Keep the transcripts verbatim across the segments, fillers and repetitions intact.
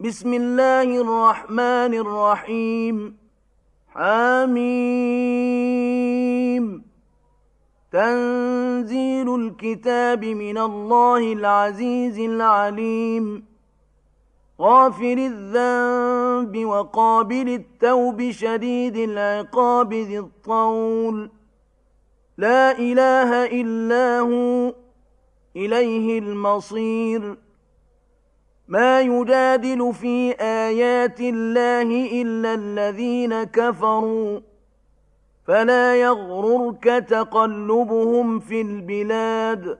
بسم الله الرحمن الرحيم. حميم. تنزيل الكتاب من الله العزيز العليم. غافر الذنب وقابل التوب شديد العقاب ذي الطول. لا إله إلا هو إليه المصير. ما يجادل في آيات الله إلا الذين كفروا فلا يغررك تقلبهم في البلاد.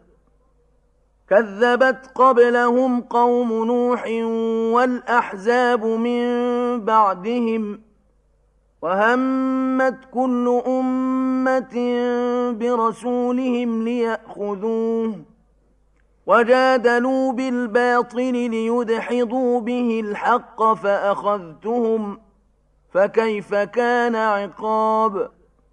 كذبت قبلهم قوم نوح والأحزاب من بعدهم وهمت كل أمة برسولهم ليأخذوه وجادلوا بالباطل ليدحضوا به الحق فأخذتهم فكيف كان عقاب.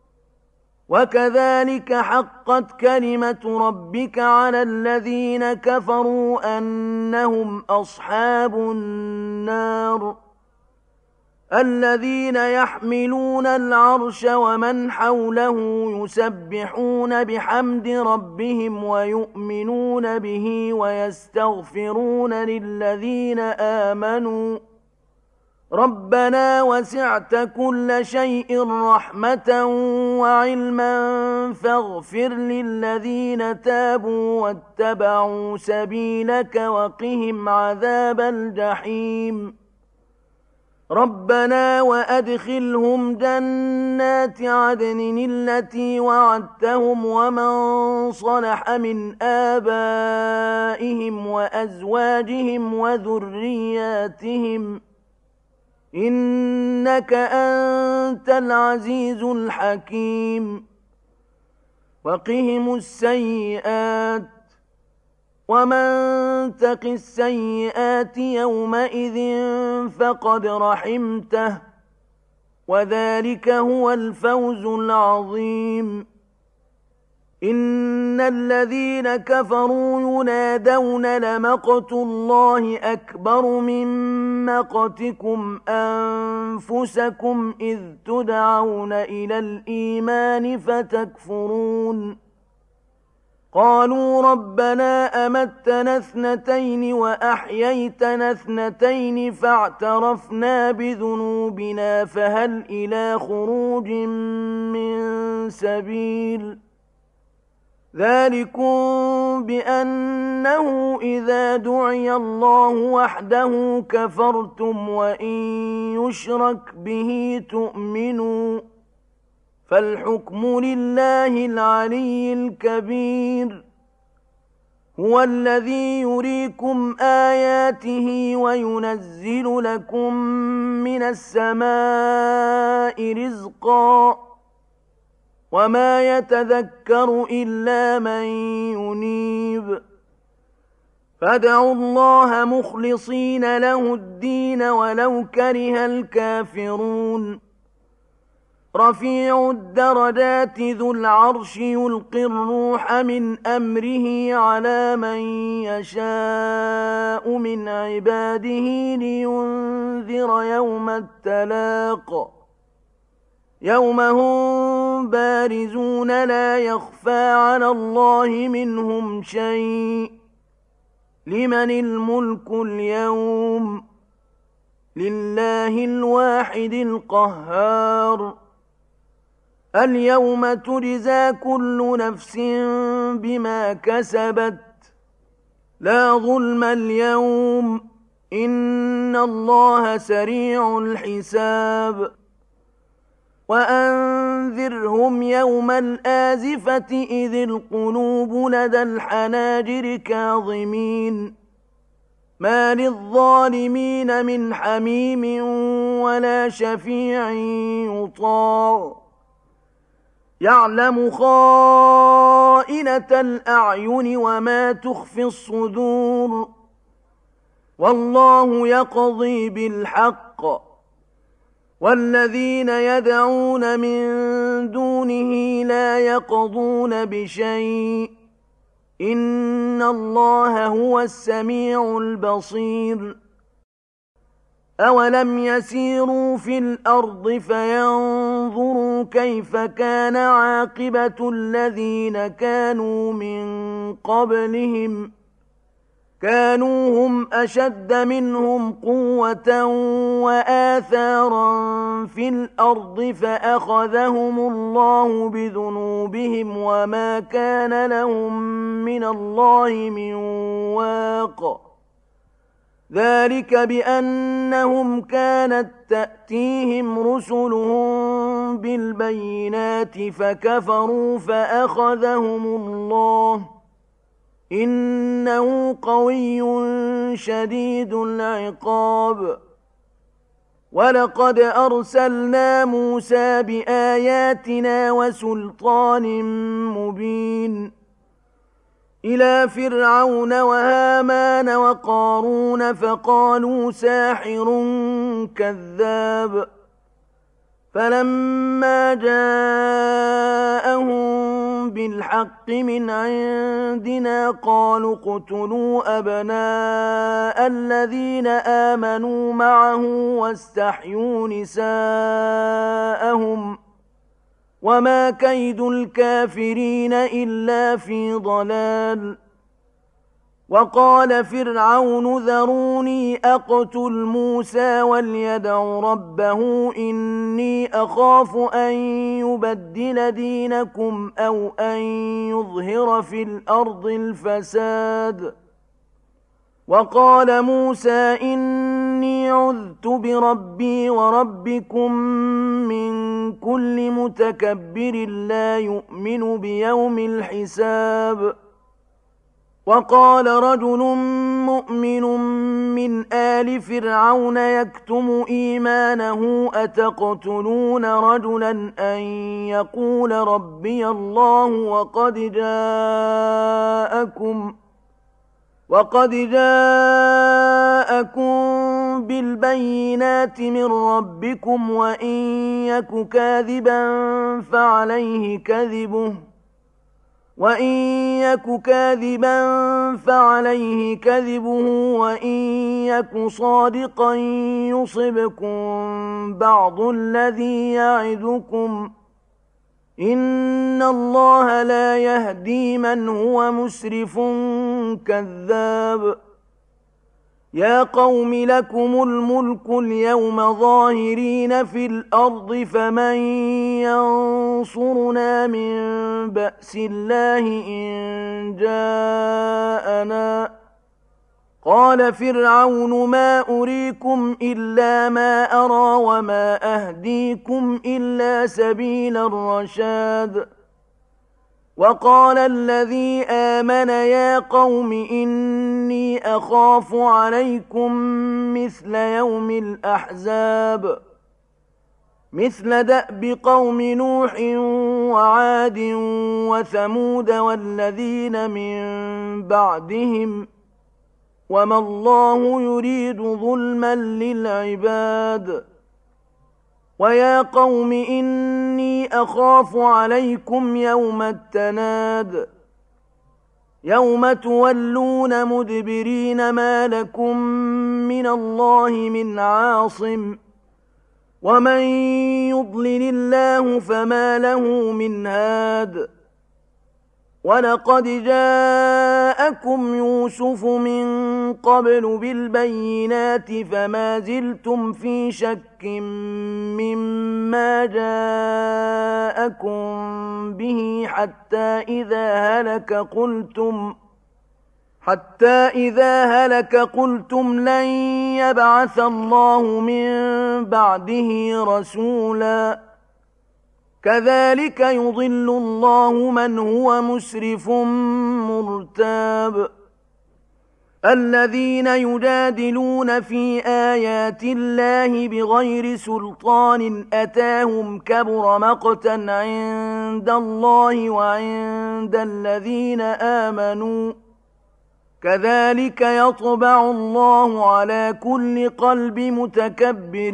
وكذلك حقت كلمة ربك على الذين كفروا أنهم أصحاب النار. الذين يحملون العرش ومن حوله يسبحون بحمد ربهم ويؤمنون به ويستغفرون للذين آمنوا ربنا وسعت كل شيء رحمة وعلما فاغفر للذين تابوا واتبعوا سبيلك وقهم عذاب الجحيم. ربنا وأدخلهم جنات عدن التي وعدتهم ومن صلح من آبائهم وأزواجهم وذرياتهم إنك أنت العزيز الحكيم. وقهم السيئات ومن تق السيئات يومئذ فقد رحمته وذلك هو الفوز العظيم. إن الذين كفروا ينادون لمقت الله أكبر من مقتكم أنفسكم إذ تدعون إلى الإيمان فتكفرون. قالوا ربنا أمتنا اثنتين وأحييتنا اثنتين فاعترفنا بذنوبنا فهل إلى خروج من سبيل. ذلكم بأنه إذا دعي الله وحده كفرتم وإن يشرك به تؤمنوا فالحكم لله العلي الكبير. هو الذي يريكم آياته وينزل لكم من السماء رزقا وما يتذكر إلا من ينيب. فادعوا الله مخلصين له الدين ولو كره الكافرون. رفيع الدرجات ذو العرش يلقي الروح من أمره على من يشاء من عباده لينذر يوم التلاق. يوم هم بارزون لا يخفى على الله منهم شيء. لمن الملك اليوم؟ لله الواحد القهار. اليوم تجزى كل نفس بما كسبت لا ظلم اليوم إن الله سريع الحساب. وأنذرهم يوم الآزفة إذ القلوب لدى الحناجر كاظمين ما للظالمين من حميم ولا شفيع يطاع. يعلم خائنة الأعين وما تخفي الصدور والله يقضي بالحق والذين يدعون من دونه لا يقضون بشيء إن الله هو السميع البصير. أولم يسيروا في الأرض فينظروا كيف كان عاقبة الذين كانوا من قبلهم كانوا هم أشد منهم قوة وآثارا في الأرض فأخذهم الله بذنوبهم وما كان لهم من الله من واق ذلك بأنهم كانت تأتيهم رسلهم بالبينات فكفروا فأخذهم الله إنه قوي شديد العقاب ولقد أرسلنا موسى بآياتنا وسلطان مبين إلى فرعون وهامان وقارون فقالوا ساحر كذاب فلما جاءهم بالحق من عندنا قالوا اقتلوا أبناء الذين آمنوا معه واستحيوا نساءهم وما كيد الكافرين إلا في ضلال وقال فرعون ذروني أقتل موسى وليدع ربه إني أخاف أن يبدل دينكم أو أن يظهر في الأرض الفساد وقال موسى إني عذت بربي وربكم من كل متكبر لا يؤمن بيوم الحساب وقال رجل مؤمن من آل فرعون يكتم إيمانه أتقتلون رجلا أن يقول ربي الله وقد جاءكم وقد جاءكم بالبينات من ربكم وإن يك كاذبا فعليه كذبه وإن يك كاذبا فعليه كذبه وإن يك صادقا يصبكم بعض الذي يعدكم إن الله لا يهدي من هو مسرف كذاب يا قوم لكم الملك اليوم ظاهرين في الأرض فمن ينصرنا من بأس الله إن جاءنا قال فرعون ما أريكم إلا ما أرى وما أهديكم إلا سبيل الرشاد وقال الذي آمن يا قوم إني أخاف عليكم مثل يوم الأحزاب مثل دأب قوم نوح وعاد وثمود والذين من بعدهم وما الله يريد ظلما للعباد ويا قوم إني أخاف عليكم يوم التناد يوم تولون مدبرين ما لكم من الله من عاصم ومن يضلل الله فما له من هاد ولقد جاءكم يوسف من قبل بالبينات فما زلتم في شك مما جاءكم به حتى إذا هلك قلتم حتى إذا هلك قلتم لن يبعث الله من بعده رسولا كذلك يضل الله من هو مسرف مرتاب الذين يجادلون في آيات الله بغير سلطان أتاهم كبر مقتا عند الله وعند الذين آمنوا كذلك يطبع الله على كل قلب متكبر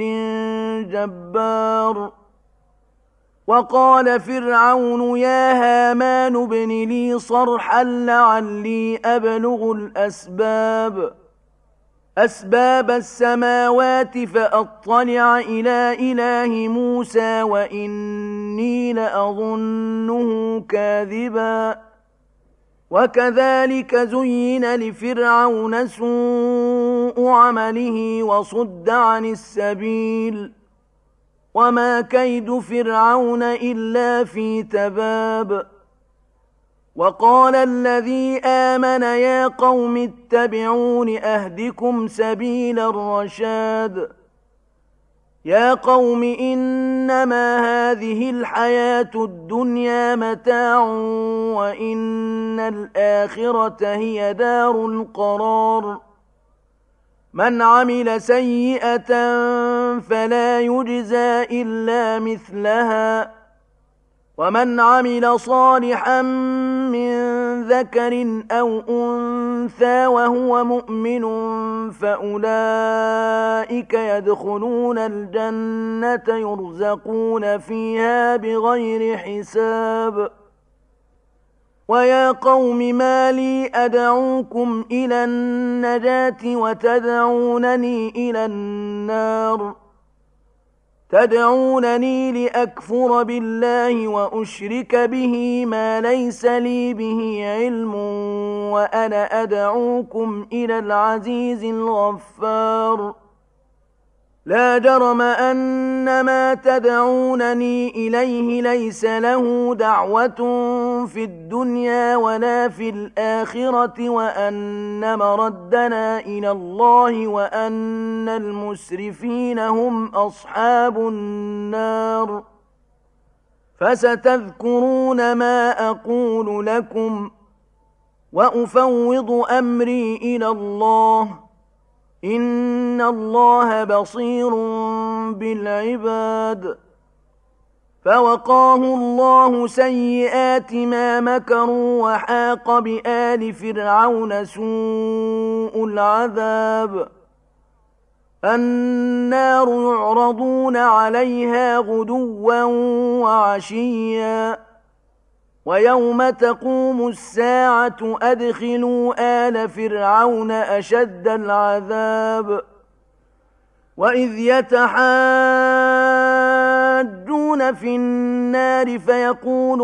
جبار وقال فرعون يا هامان ابن لي صرحا لعلي أبلغ الأسباب أسباب السماوات فأطلع إلى إله موسى وإني لأظنه كاذبا وكذلك زين لفرعون سوء عمله وصد عن السبيل وما كيد فرعون إلا في تباب وقال الذي آمن يا قوم اتبعون أهدكم سبيل الرشاد يا قوم إنما هذه الحياة الدنيا متاع وإن الآخرة هي دار القرار من عمل سيئة فلا يجزى إلا مثلها ومن عمل صالحا من ذكر أو أنثى وهو مؤمن فأولئك يدخلون الجنة يرزقون فيها بغير حساب ويا قوم ما لي أدعوكم إلى النجاة وتدعونني إلى النار تدعونني لأكفر بالله وأشرك به ما ليس لي به علم وأنا أدعوكم إلى العزيز الغفار لا جرم أن ما تدعونني إليه ليس له دعوة في الدنيا ولا في الآخرة وأن مردنا إلى الله وأن المسرفين هم أصحاب النار فستذكرون ما أقول لكم وأفوض أمري إلى الله إن الله بصير بالعباد فوقاه الله سيئات ما مكروا وحاق بآل فرعون سوء العذاب النار يعرضون عليها غدوا وعشيا ويوم تقوم الساعة أدخلوا آل فرعون أشد العذاب وإذ يتحاجون في النار فيقول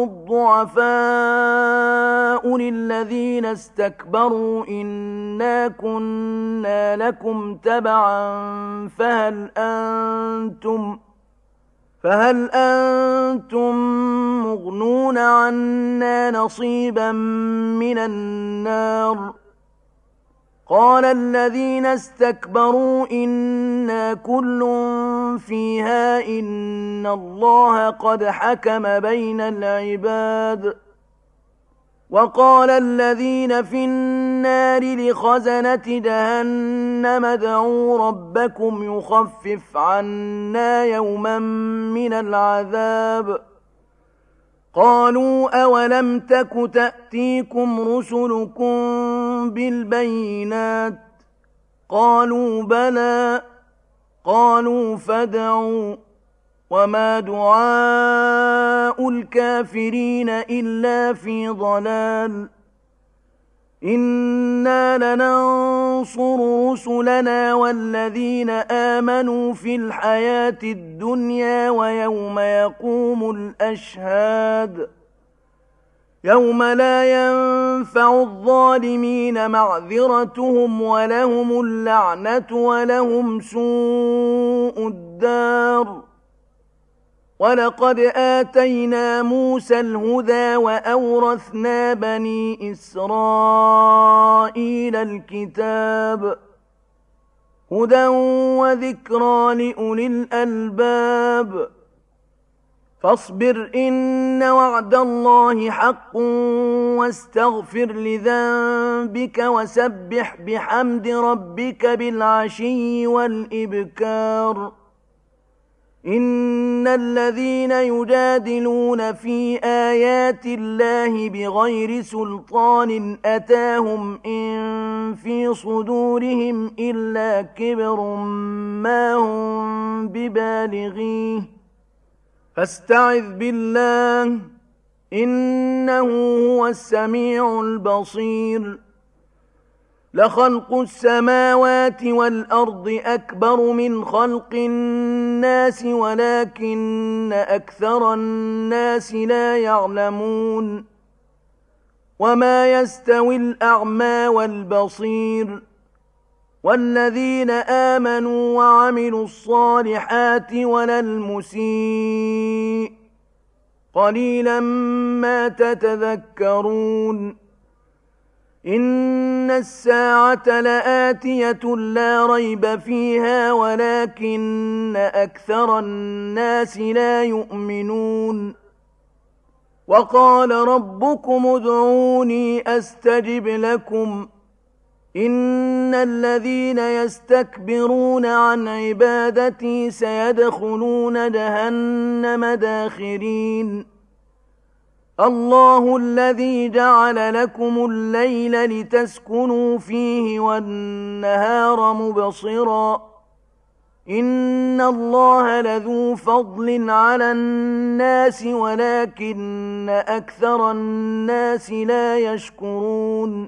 الضعفاء للذين استكبروا إنا كنا لكم تبعا فهل أنتم فهل أنتم مغنون عنا نصيبا من النار قال الذين استكبروا إنا كل فيها إن الله قد حكم بين العباد وقال الذين في النار لخزنة جهنم ادعوا ربكم يخفف عنا يوما من العذاب قالوا أولم تك تأتيكم رسلكم بالبينات قالوا بلى قالوا فادعوا وما دعاء الكافرين إلا في ضلال إنا لننصر رسلنا والذين آمنوا في الحياة الدنيا ويوم يقوم الأشهاد يوم لا ينفع الظالمين معذرتهم ولهم اللعنة ولهم سوء الدار ولقد آتينا موسى الهدى وأورثنا بني إسرائيل الكتاب هدى وذكرى لأولي الألباب فاصبر إن وعد الله حق واستغفر لذنبك وسبح بحمد ربك بالعشي والإبكار إن الذين يجادلون في آيات الله بغير سلطان أتاهم إن في صدورهم إلا كبر ما هم ببالغيه فاستعذ بالله إنه هو السميع البصير لخلق السماوات والأرض أكبر من خلق الناس ولكن أكثر الناس لا يعلمون وما يستوي الأعمى والبصير والذين آمنوا وعملوا الصالحات ولا المسيء قليلا ما تتذكرون إن الساعة لآتية لا ريب فيها ولكن أكثر الناس لا يؤمنون وقال ربكم ادعوني أستجب لكم إن الذين يستكبرون عن عبادتي سيدخلون جهنم داخرين الله الذي جعل لكم الليل لتسكنوا فيه والنهار مبصرا إن الله لذو فضل على الناس ولكن أكثر الناس لا يشكرون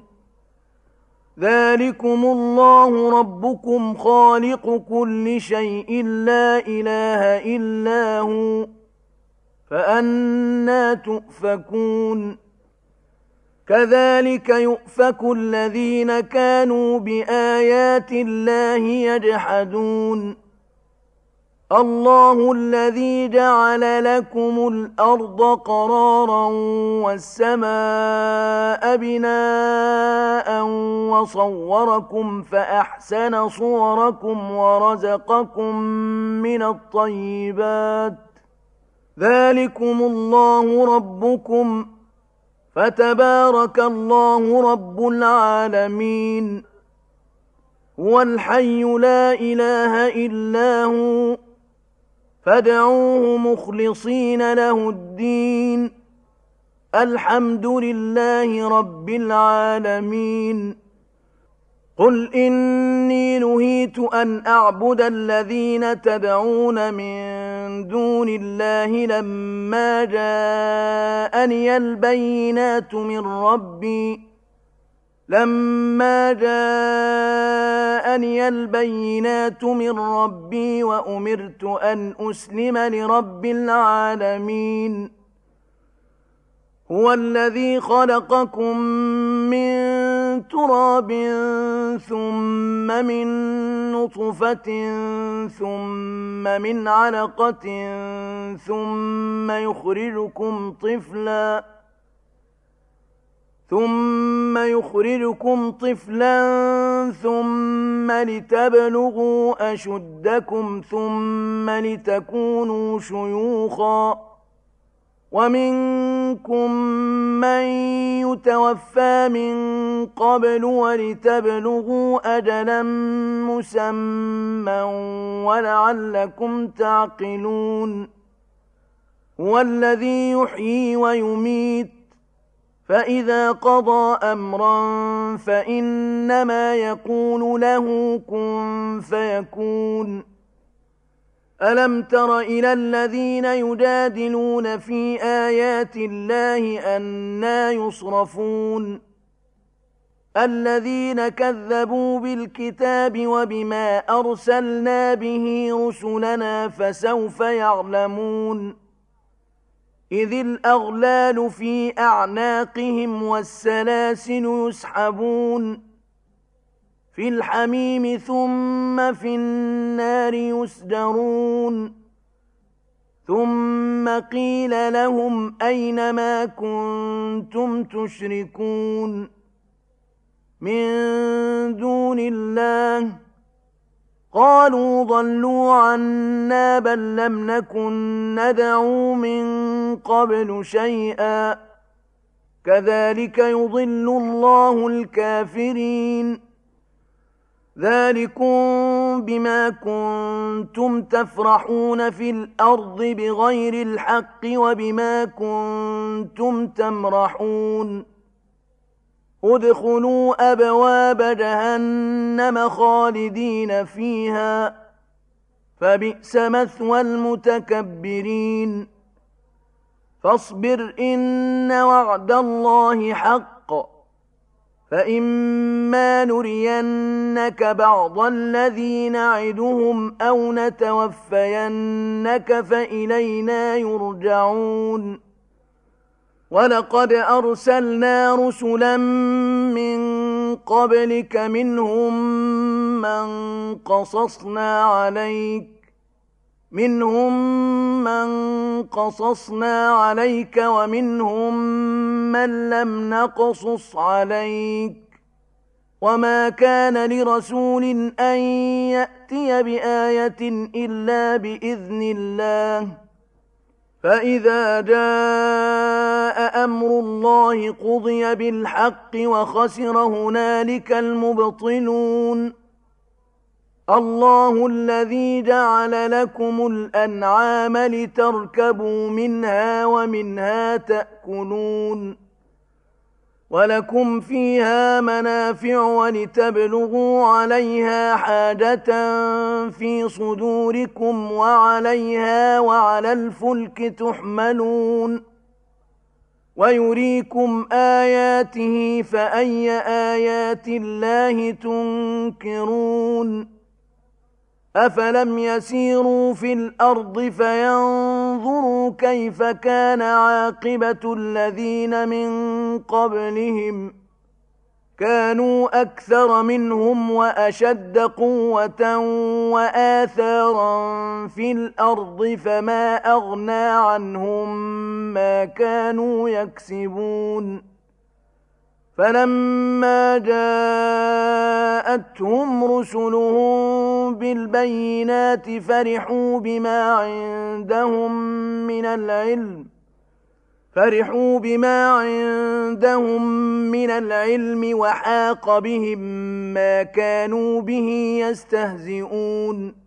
ذلكم الله ربكم خالق كل شيء لا إله إلا هو فأنى تؤفكون كذلك يؤفك الذين كانوا بآيات الله يجحدون الله الذي جعل لكم الأرض قرارا والسماء بناء وصوركم فأحسن صوركم ورزقكم من الطيبات ذلكم الله ربكم فتبارك الله رب العالمين هو الحي لا إله إلا هو فادعوه مخلصين له الدين الحمد لله رب العالمين قل إني نهيت أن أعبد الذين تدعون من دون الله لما جاءني البينات من ربي لما جاءني البينات من ربي وأمرت أن أسلم لرب العالمين هو الذي خلقكم من تراب ثم من نطفة ثم من علقة ثم يخرجكم طفلاً ثم يخرجكم طفلا ثم لتبلغوا أشدكم ثم لتكونوا شيوخا ومنكم من يتوفى من قبل ولتبلغوا أجلا مسمى ولعلكم تعقلون هو الذي يحيي ويميت فإذا قضى أمرا فإنما يقول له كن فيكون ألم تر إلى الذين يجادلون في آيات الله أنى يصرفون الذين كذبوا بالكتاب وبما أرسلنا به رسلنا فسوف يعلمون إذ الأغلال في أعناقهم والسلاسل يسحبون في الحميم ثم في النار يسجرون ثم قيل لهم أين ما كنتم تشركون من دون الله قالوا ضلوا عنا بل لم نكن ندعو من قبل شيئا كذلك يضل الله الكافرين ذلكم بما كنتم تفرحون في الأرض بغير الحق وبما كنتم تمرحون ادخلوا أبواب جهنم خالدين فيها فبئس مثوى المتكبرين فاصبر إن وعد الله حق فإما نرينك بعض الذي نعدهم أو نتوفينك فإلينا يرجعون ولقد أرسلنا رسلا من قبلك منهم من قصصنا عليك منهم من قصصنا عليك ومنهم من لم نقصص عليك وما كان لرسول أن يأتي بآية إلا بإذن الله فإذا جاء أمر الله قضي بالحق وخسر هنالك المبطلون الله الذي جعل لكم الأنعام لتركبوا منها ومنها تأكلون ولكم فيها منافع ولتبلغوا عليها حاجة في صدوركم وعليها وعلى الفلك تحملون ويريكم آياته فأي آيات الله تنكرون أفلم يسيروا في الأرض فينظروا كيف كان عاقبة الذين من قبلهم كانوا أكثر منهم وأشد قوة وآثارا في الأرض فما أغنى عنهم ما كانوا يكسبون فلما جاءتهم رسلهم بالبينات فرحوا بما عندهم من العلم فرحوا بما عندهم من العلم وحاق بهم ما كانوا به يستهزئون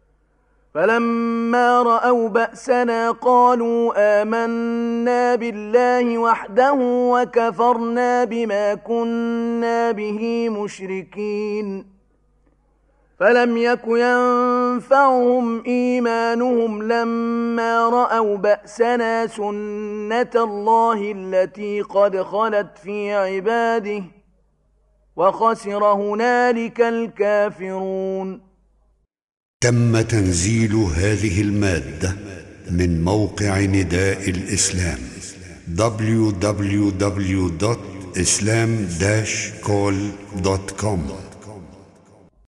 فلما رأوا بأسنا قالوا آمنا بالله وحده وكفرنا بما كنا به مشركين فلم يك ينفعهم إيمانهم لما رأوا بأسنا سنة الله التي قد خلت في عباده وخسر هنالك الكافرون. تم تنزيل هذه المادة من موقع نداء الإسلام دبليو دبليو دبليو دوت إسلام داش كول دوت كوم.